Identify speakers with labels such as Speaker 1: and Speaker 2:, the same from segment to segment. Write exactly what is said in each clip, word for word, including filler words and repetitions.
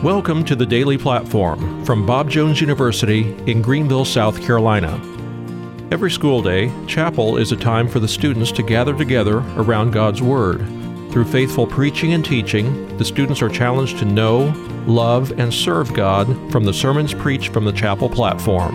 Speaker 1: Welcome to the Daily Platform from Bob Jones University in Greenville, South Carolina. Every school day, chapel is a time for the students to gather together around God's Word. Through faithful preaching and teaching, the students are challenged to know, love, and serve God from the sermons preached from the chapel platform.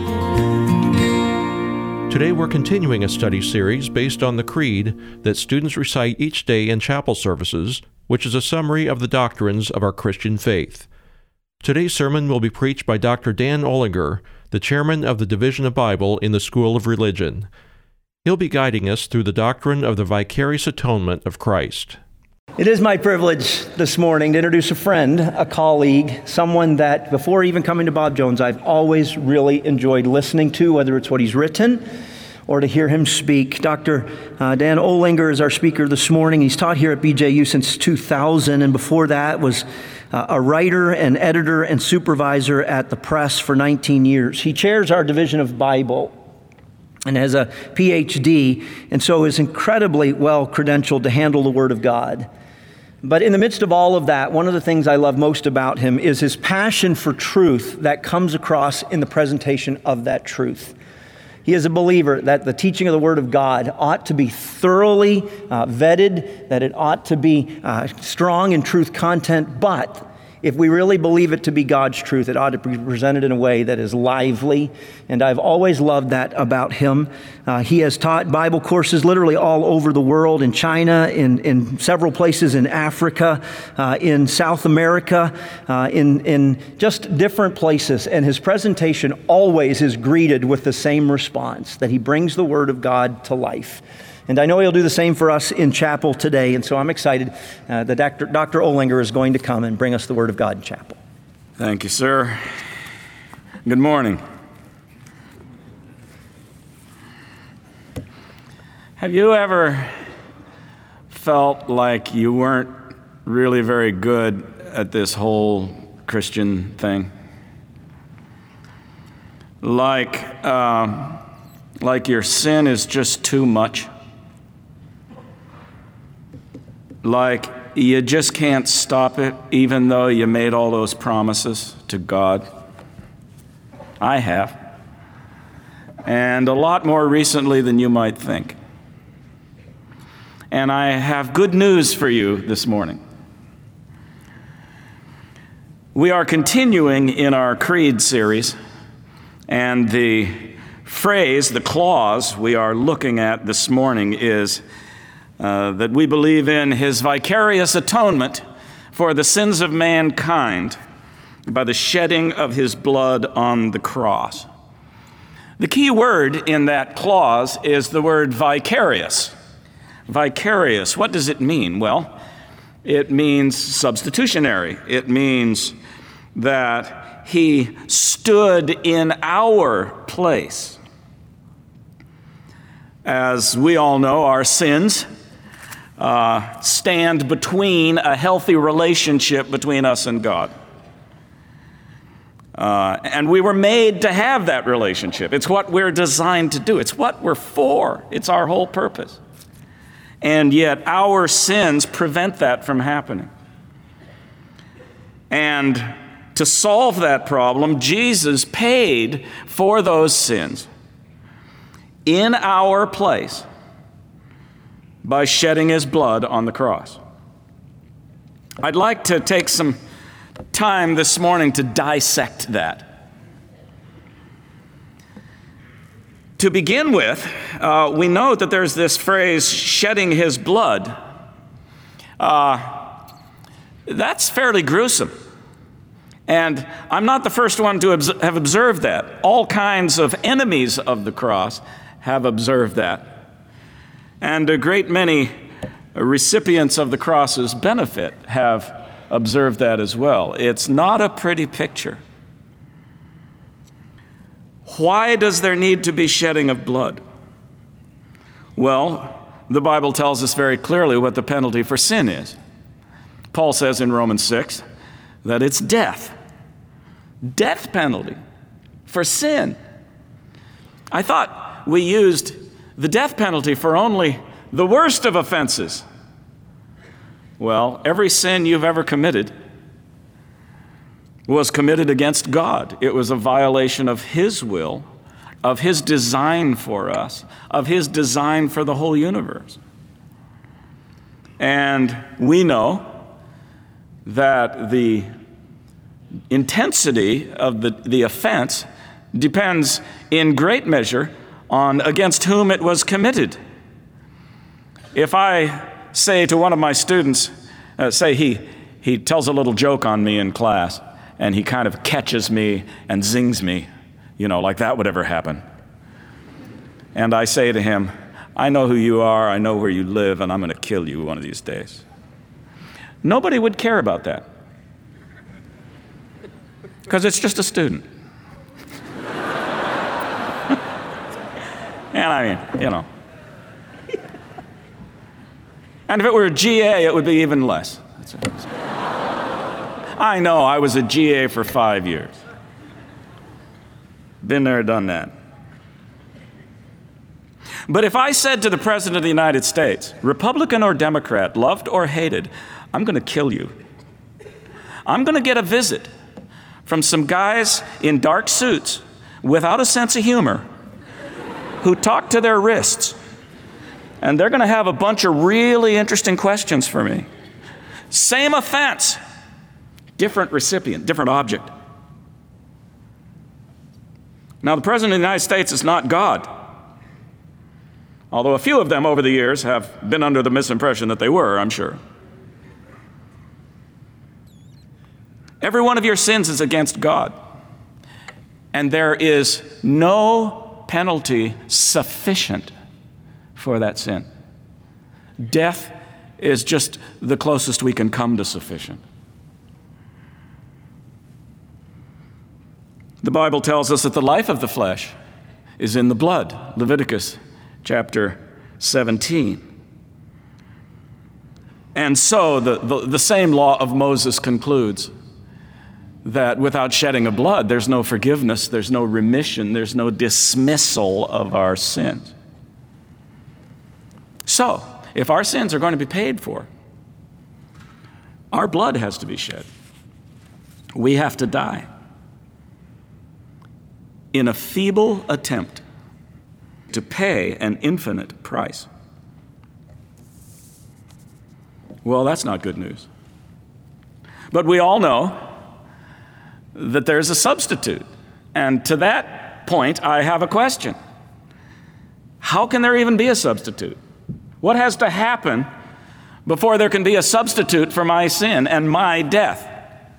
Speaker 1: Today we're continuing a study series based on the creed that students recite each day in chapel services, which is a summary of the doctrines of our Christian faith. Today's sermon will be preached by Doctor Dan Olinger, the chairman of the Division of Bible in the School of Religion. He'll be guiding us through the doctrine of the vicarious atonement of Christ.
Speaker 2: It is my privilege this morning to introduce a friend, a colleague, someone that before even coming to Bob Jones, I've always really enjoyed listening to, whether it's what he's written or to hear him speak. Doctor Uh, Dan Olinger is our speaker this morning. He's taught here at B J U since two thousand, and before that was uh, a writer and editor and supervisor at the Press for nineteen years. He chairs our Division of Bible and has a P H D, and so is incredibly well credentialed to handle the Word of God. But in the midst of all of that, one of the things I love most about him is his passion for truth that comes across in the presentation of that truth. He is a believer that the teaching of the Word of God ought to be thoroughly uh, vetted, that it ought to be uh, strong in truth content, but if we really believe it to be God's truth, it ought to be presented in a way that is lively, and I've always loved that about him. Uh, he has taught Bible courses literally all over the world, in China, in, in several places in Africa, uh, in South America, uh, in, in just different places, and his presentation always is greeted with the same response, that he brings the Word of God to life. And I know he'll do the same for us in chapel today, and so I'm excited uh, that Doctor Doctor Olinger is going to come and bring us the Word of God in chapel.
Speaker 3: Thank you, sir. Good morning. Have you ever felt like you weren't really very good at this whole Christian thing? Like, uh, like your sin is just too much? Like you just can't stop it, even though you made all those promises to God? I have. And a lot more recently than you might think. And I have good news for you this morning. We are continuing in our Creed series, and the phrase, the clause we are looking at this morning is Uh, that we believe in his vicarious atonement for the sins of mankind by the shedding of his blood on the cross. The key word in that clause is the word vicarious. Vicarious, what does it mean? Well, it means substitutionary. It means that he stood in our place. As we all know, our sins Uh, stand between a healthy relationship between us and God. Uh, and we were made to have that relationship. It's what we're designed to do. It's what we're for. It's our whole purpose. And yet our sins prevent that from happening. And to solve that problem, Jesus paid for those sins in our place by shedding his blood on the cross. I'd like to take some time this morning to dissect that. To begin with, uh, we know that there's this phrase, shedding his blood. Uh, that's fairly gruesome. And I'm not the first one to obs- have observed that. All kinds of enemies of the cross have observed that. And a great many recipients of the cross's benefit have observed that as well. It's not a pretty picture. Why does there need to be shedding of blood? Well, the Bible tells us very clearly what the penalty for sin is. Paul says in Romans six that it's death. Death penalty for sin. I thought we used the death penalty for only the worst of offenses. Well, every sin you've ever committed was committed against God. It was a violation of His will, of His design for us, of His design for the whole universe. And we know that the intensity of the, the offense depends in great measure on against whom it was committed. If I say to one of my students, uh, say he, he tells a little joke on me in class, and he kind of catches me and zings me, you know, like that would ever happen. And I say to him, I know who you are, I know where you live, and I'm going to kill you one of these days. Nobody would care about that, because it's just a student. And I mean, you know. And if it were a G A, it would be even less. That's what I'm saying. I know, I was a G A for five years. Been there, done that. But if I said to the President of the United States, Republican or Democrat, loved or hated, I'm going to kill you. I'm going to get a visit from some guys in dark suits without a sense of humor who talk to their wrists. And they're going to have a bunch of really interesting questions for me. Same offense, different recipient, different object. Now, the President of the United States is not God, although a few of them over the years have been under the misimpression that they were, I'm sure. Every one of your sins is against God, and there is no penalty sufficient for that sin. Death is just the closest we can come to sufficient. The Bible tells us that the life of the flesh is in the blood. Leviticus chapter seventeen. And so the, the, the same law of Moses concludes that without shedding of blood, there's no forgiveness, there's no remission, there's no dismissal of our sins. So, if our sins are going to be paid for, our blood has to be shed. We have to die in a feeble attempt to pay an infinite price. Well, that's not good news. But we all know that there's a substitute. And to that point, I have a question. How can there even be a substitute? What has to happen before there can be a substitute for my sin and my death?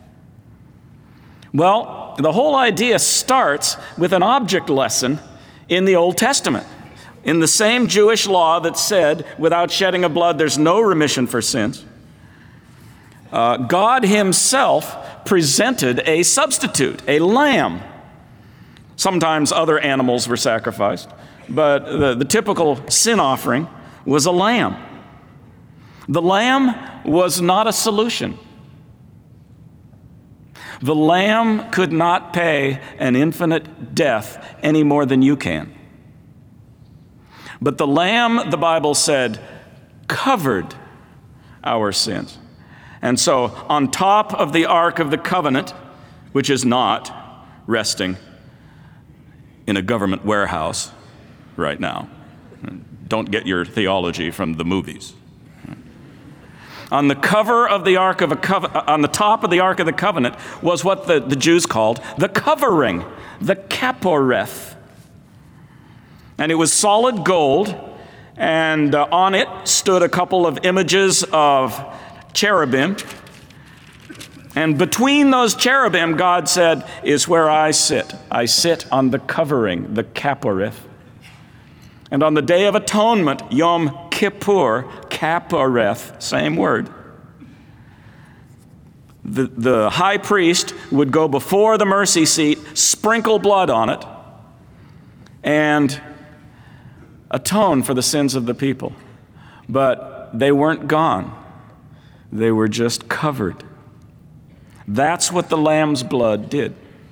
Speaker 3: Well, the whole idea starts with an object lesson in the Old Testament. In the same Jewish law that said, without shedding of blood, there's no remission for sins, uh, God Himself presented a substitute, a lamb. Sometimes other animals were sacrificed, but the, the typical sin offering was a lamb. The lamb was not a solution. The lamb could not pay an infinite death any more than you can. But the lamb, the Bible said, covered our sins. And so on top of the Ark of the Covenant, which is not resting in a government warehouse right now. Don't get your theology from the movies. On the cover of the Ark of a Covenant, on the top of the Ark of the Covenant was what the, the Jews called the covering, the kaporeth. And it was solid gold, and uh, on it stood a couple of images of cherubim. And between those cherubim, God said, is where I sit. I sit on the covering, the kaporeth. And on the Day of Atonement, Yom Kippur, kaporeth, same word. The, the high priest would go before the mercy seat, sprinkle blood on it, and atone for the sins of the people. But they weren't gone. They were just covered. That's what the lamb's blood did.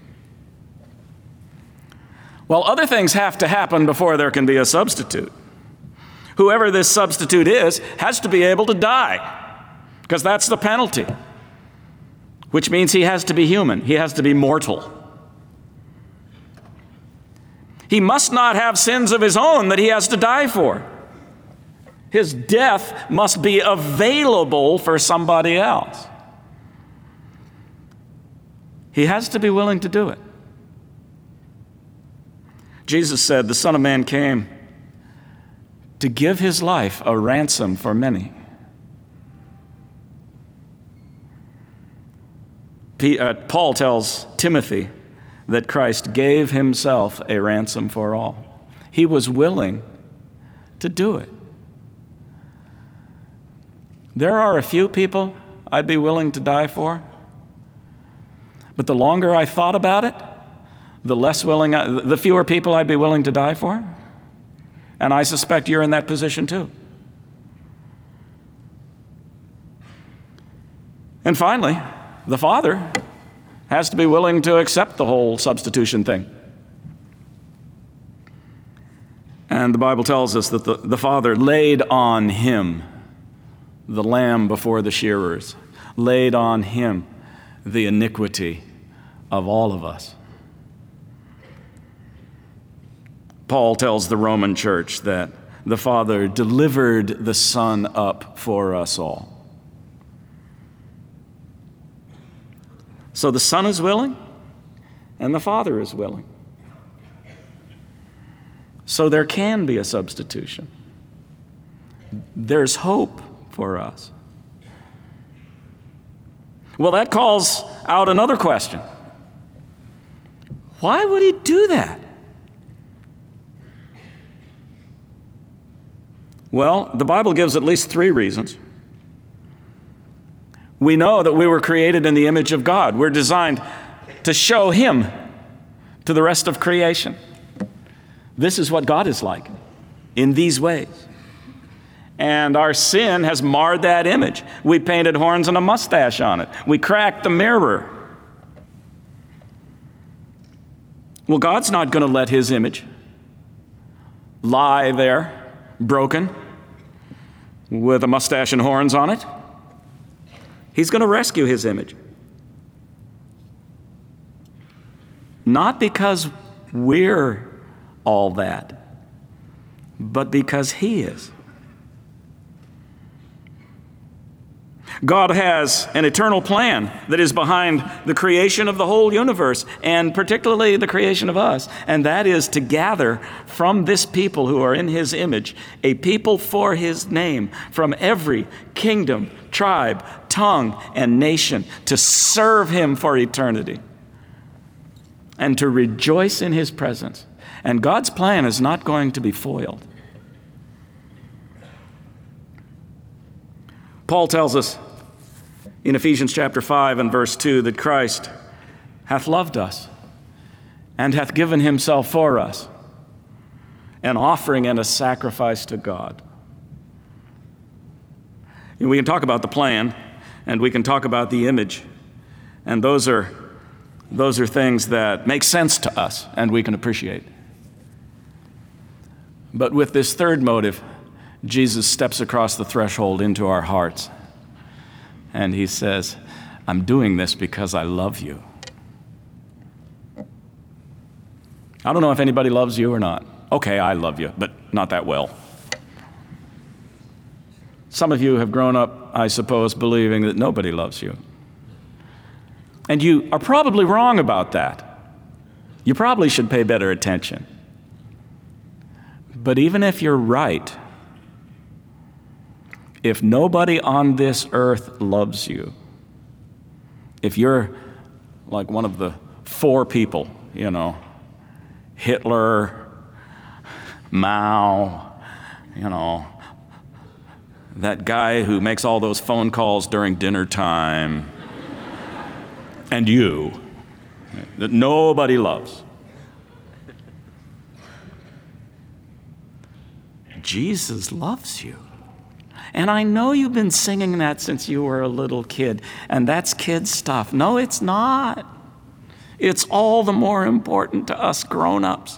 Speaker 3: Well, other things have to happen before there can be a substitute. Whoever this substitute is has to be able to die, because that's the penalty. which means he has to be human. He has to be mortal. He must not have sins of his own that he has to die for. His death must be available for somebody else. He has to be willing to do it. Jesus said, the Son of Man came to give his life a ransom for many. Paul tells Timothy that Christ gave himself a ransom for all. He was willing to do it. There are a few people I'd be willing to die for, but the longer I thought about it, the less willing, I, the fewer people I'd be willing to die for. And I suspect you're in that position too. And finally, the Father has to be willing to accept the whole substitution thing. And the Bible tells us that the, the Father laid on him the lamb before the shearers, laid on him the iniquity of all of us. Paul tells the Roman church that the Father delivered the Son up for us all. So the Son is willing, and the Father is willing. So there can be a substitution. There's hope for us. Well, that calls out another question. Why would he do that? Well, the Bible gives at least three reasons. We know that we were created in the image of God. We're designed to show him to the rest of creation. This is what God is like in these ways. And our sin has marred that image. We painted horns and a mustache on it. We cracked the mirror. Well, God's not going to let his image lie there, broken, with a mustache and horns on it. He's going to rescue his image. Not because we're all that, but because he is. God has an eternal plan that is behind the creation of the whole universe, and particularly the creation of us, and that is to gather from this people who are in his image, a people for his name, from every kingdom, tribe, tongue, and nation, to serve him for eternity and to rejoice in his presence. And God's plan is not going to be foiled. Paul tells us in Ephesians chapter five and verse two that Christ hath loved us and hath given himself for us, an offering and a sacrifice to God. And we can talk about the plan, and we can talk about the image, and those are, those are things that make sense to us and we can appreciate. But with this third motive, Jesus steps across the threshold into our hearts, and he says, I'm doing this because I love you. I don't know if anybody loves you or not. Okay, I love you, but not that well. Some of you have grown up, I suppose, believing that nobody loves you. And you are probably wrong about that. You probably should pay better attention. But even if you're right, if nobody on this earth loves you, if you're like one of the four people, you know, Hitler, Mao, you know, that guy who makes all those phone calls during dinner time, and you, that nobody loves. Jesus loves you. And I know you've been singing that since you were a little kid, and that's kid stuff. No, it's not. It's all the more important to us grown-ups.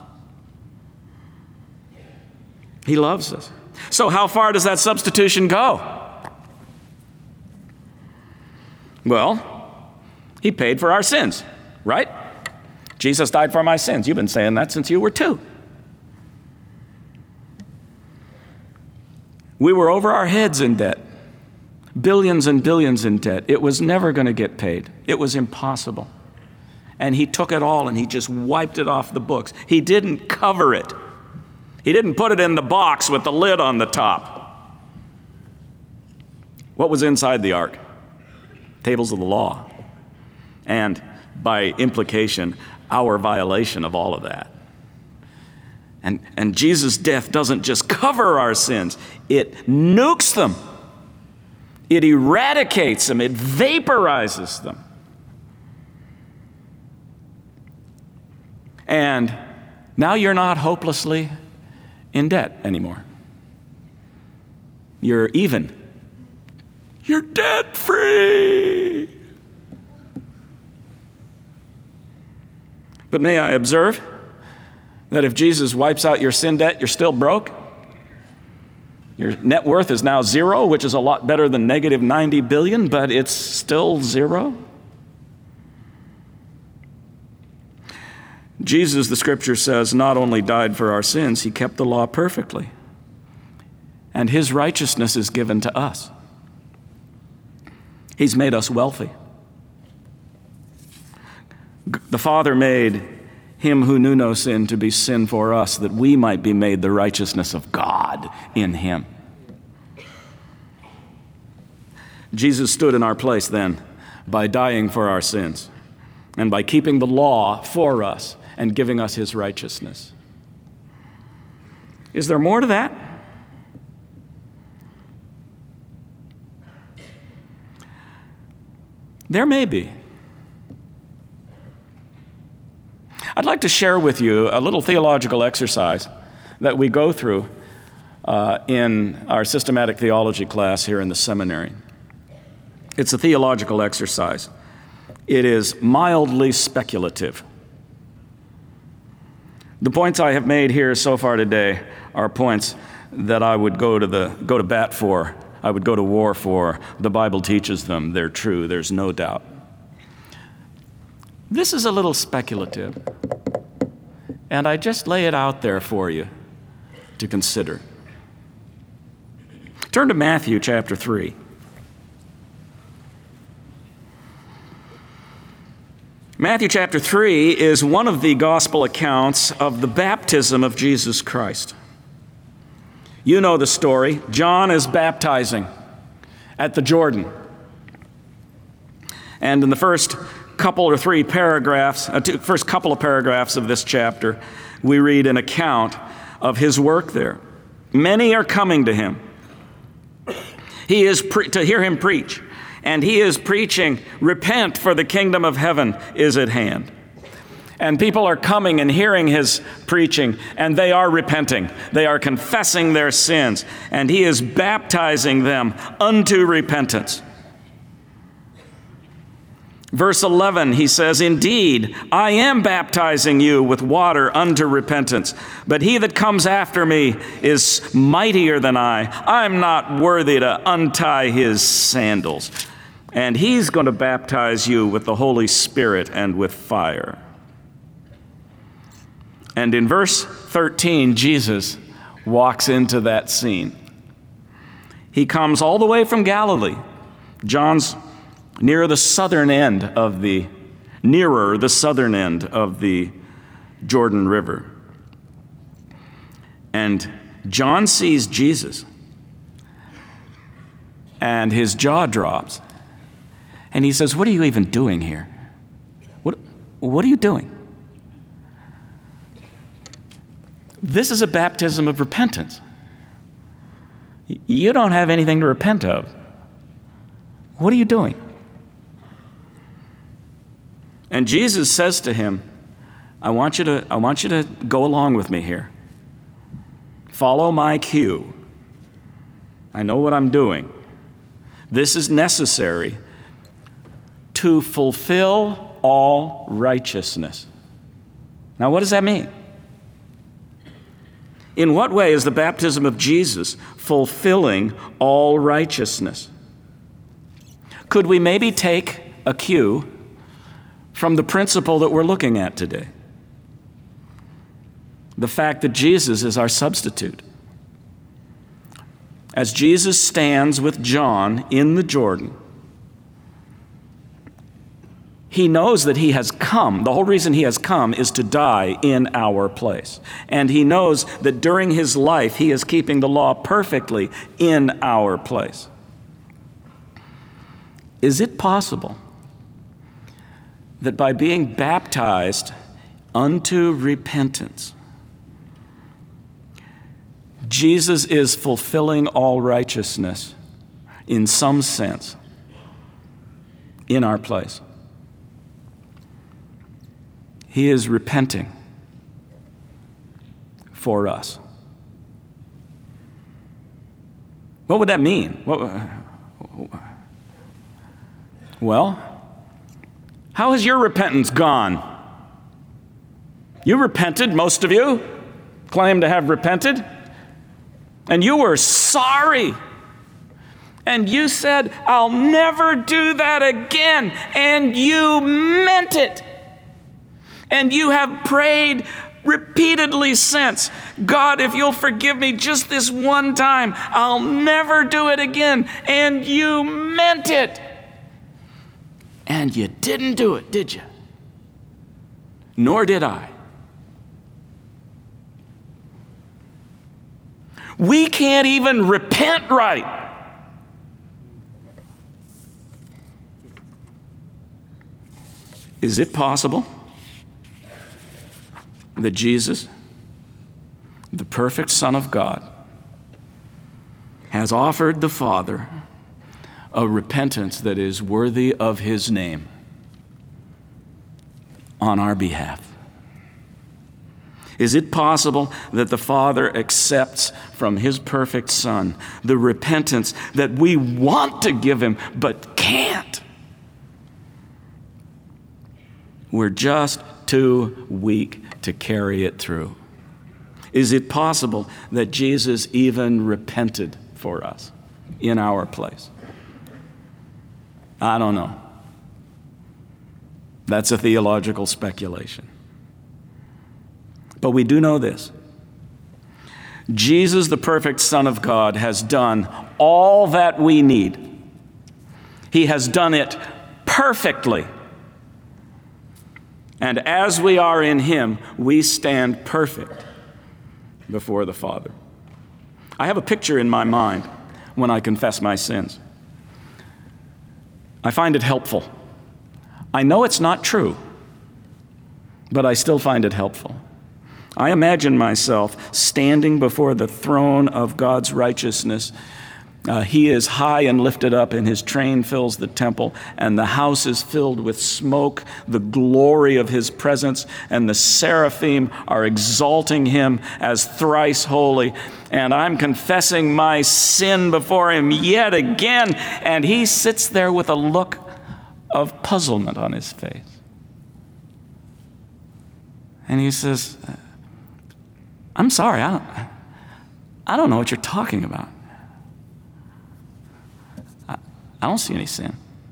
Speaker 3: He loves us. So how far does that substitution go? Well, He paid for our sins, right? Jesus died for my sins. You've been saying that since you were two. We were over our heads in debt, billions and billions in debt. It was never going to get paid. It was impossible. And he took it all and he just wiped it off the books. He didn't cover it. He didn't put it in the box with the lid on the top. What was inside the ark? Tables of the law. And by implication, our violation of all of that. And, and Jesus' death doesn't just cover our sins, it nukes them. It eradicates them. It vaporizes them. And now you're not hopelessly in debt anymore. You're even. You're debt-free. But may I observe that if Jesus wipes out your sin debt, you're still broke? Your net worth is now zero, which is a lot better than negative ninety billion, but it's still zero. Jesus, the scripture says, not only died for our sins, he kept the law perfectly. And his righteousness is given to us. He's made us wealthy. The Father made him who knew no sin to be sin for us, that we might be made the righteousness of God in him. Jesus stood in our place then by dying for our sins and by keeping the law for us and giving us his righteousness. Is there more to that? There may be. I'd like to share with you a little theological exercise that we go through uh, in our systematic theology class here in the seminary. It's a theological exercise. It is mildly speculative. The points I have made here so far today are points that I would go to the go to bat for. I would go to war for. The Bible teaches them. They're true. There's no doubt. This is a little speculative, and I just lay it out there for you to consider. Turn to Matthew chapter three. Matthew chapter three is one of the gospel accounts of the baptism of Jesus Christ. You know the story. John is baptizing at the Jordan. And in the first couple or three paragraphs, uh, two, first couple of paragraphs of this chapter, we read an account of his work there. Many are coming to him. He is pre- to hear him preach. And he is preaching, repent, for the kingdom of heaven is at hand. And people are coming and hearing his preaching, and they are repenting. They are confessing their sins, and he is baptizing them unto repentance. Verse eleven, he says, indeed, I am baptizing you with water unto repentance, but he that comes after me is mightier than I. I'm not worthy to untie his sandals. And he's going to baptize you with the Holy Spirit and with fire. And in verse thirteen, Jesus walks into that scene. He comes all the way from Galilee. John's near the southern end of the, nearer the southern end of the Jordan River. And John sees Jesus, and his jaw drops. And he says, what are you even doing here? What, what are you doing? This is a baptism of repentance. You don't have anything to repent of. What are you doing? And Jesus says to him, I want you to, I want you to go along with me here. Follow my cue. I know what I'm doing. This is necessary to fulfill all righteousness. Now, what does that mean? In what way is the baptism of Jesus fulfilling all righteousness? Could we maybe take a cue from the principle that we're looking at today. The fact that Jesus is our substitute. As Jesus stands with John in the Jordan, he knows that he has come. The whole reason he has come is to die in our place. And he knows that during his life, he is keeping the law perfectly in our place. Is it possible that by being baptized unto repentance, Jesus is fulfilling all righteousness in some sense in our place? He is repenting for us. What would that mean? What, well, how has your repentance gone? You repented, most of you claim to have repented, and you were sorry. And you said, I'll never do that again, and you meant it. And you have prayed repeatedly since, God, if you'll forgive me just this one time, I'll never do it again. And you meant it. And you didn't do it, did you? Nor did I. We can't even repent right. Is it possible that Jesus, the perfect Son of God, has offered the Father a repentance that is worthy of his name on our behalf? Is it possible that the Father accepts from his perfect Son the repentance that we want to give him but can't? We're just too weak to carry it through. Is it possible that Jesus even repented for us in our place? I don't know. That's a theological speculation. But we do know this. Jesus, the perfect Son of God, has done all that we need. He has done it perfectly. And as we are in him, we stand perfect before the Father. I have a picture in my mind when I confess my sins. I find it helpful. I know it's not true, but I still find it helpful. I imagine myself standing before the throne of God's righteousness. Uh, he is high and lifted up, and his train fills the temple, and the house is filled with smoke, the glory of his presence, and the seraphim are exalting him as thrice holy. And I'm confessing my sin before him yet again, and he sits there with a look of puzzlement on his face. And he says, I'm sorry, I don't, I don't know what you're talking about. I don't see any sin.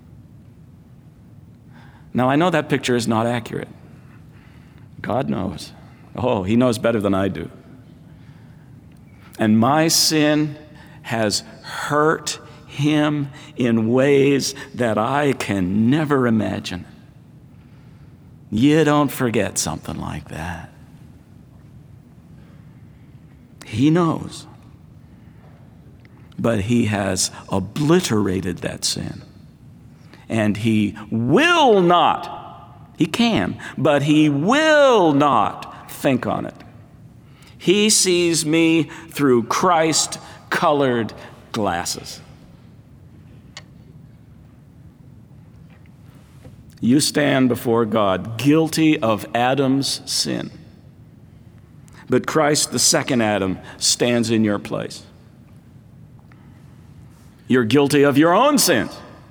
Speaker 3: Now, I know that picture is not accurate. God knows. Oh, he knows better than I do. And my sin has hurt him in ways that I can never imagine. You don't forget something like that. He knows. But he has obliterated that sin. And he will not, he can, but he will not think on it. He sees me through Christ-colored glasses. You stand before God guilty of Adam's sin. But Christ, the second Adam, stands in your place. You're guilty of your own sins.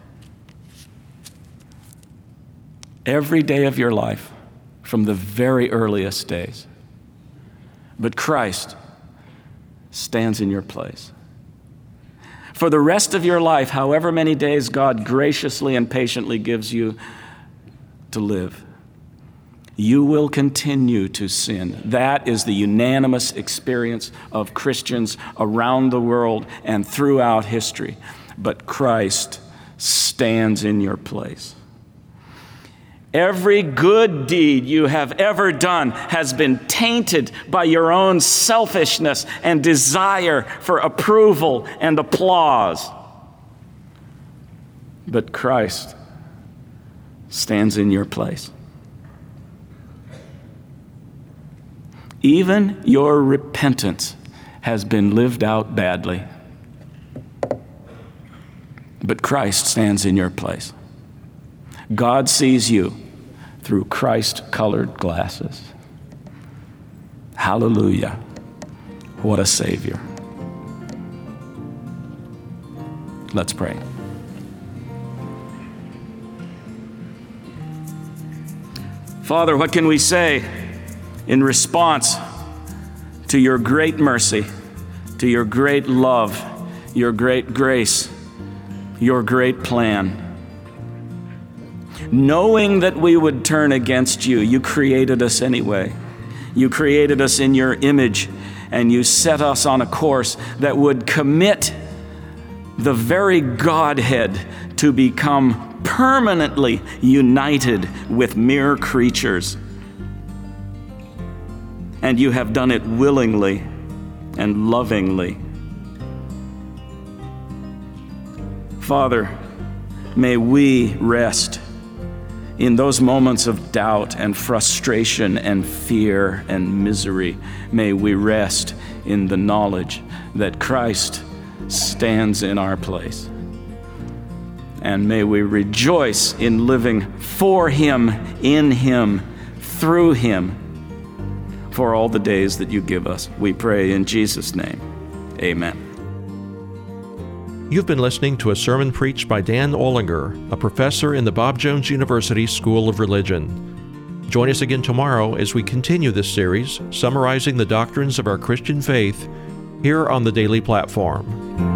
Speaker 3: Every day of your life, from the very earliest days. But Christ stands in your place. For the rest of your life, however many days God graciously and patiently gives you to live. You will continue to sin. That is the unanimous experience of Christians around the world and throughout history. But Christ stands in your place. Every good deed you have ever done has been tainted by your own selfishness and desire for approval and applause. But Christ stands in your place. Even your repentance has been lived out badly. But Christ stands in your place. God sees you through Christ-colored glasses. Hallelujah. What a Savior. Let's pray. Father, what can we say in response to your great mercy, to your great love, your great grace, your great plan? Knowing that we would turn against you, you created us anyway. You created us in your image, and you set us on a course that would commit the very Godhead to become permanently united with mere creatures. And you have done it willingly and lovingly. Father, may we rest in those moments of doubt and frustration and fear and misery. May we rest in the knowledge that Christ stands in our place. And may we rejoice in living for Him, in Him, through Him, for all the days that you give us. We pray in Jesus' name. Amen.
Speaker 1: You've been listening to a sermon preached by Dan Olinger, a professor in the Bob Jones University School of Religion. Join us again tomorrow as we continue this series, summarizing the doctrines of our Christian faith, here on the Daily Platform.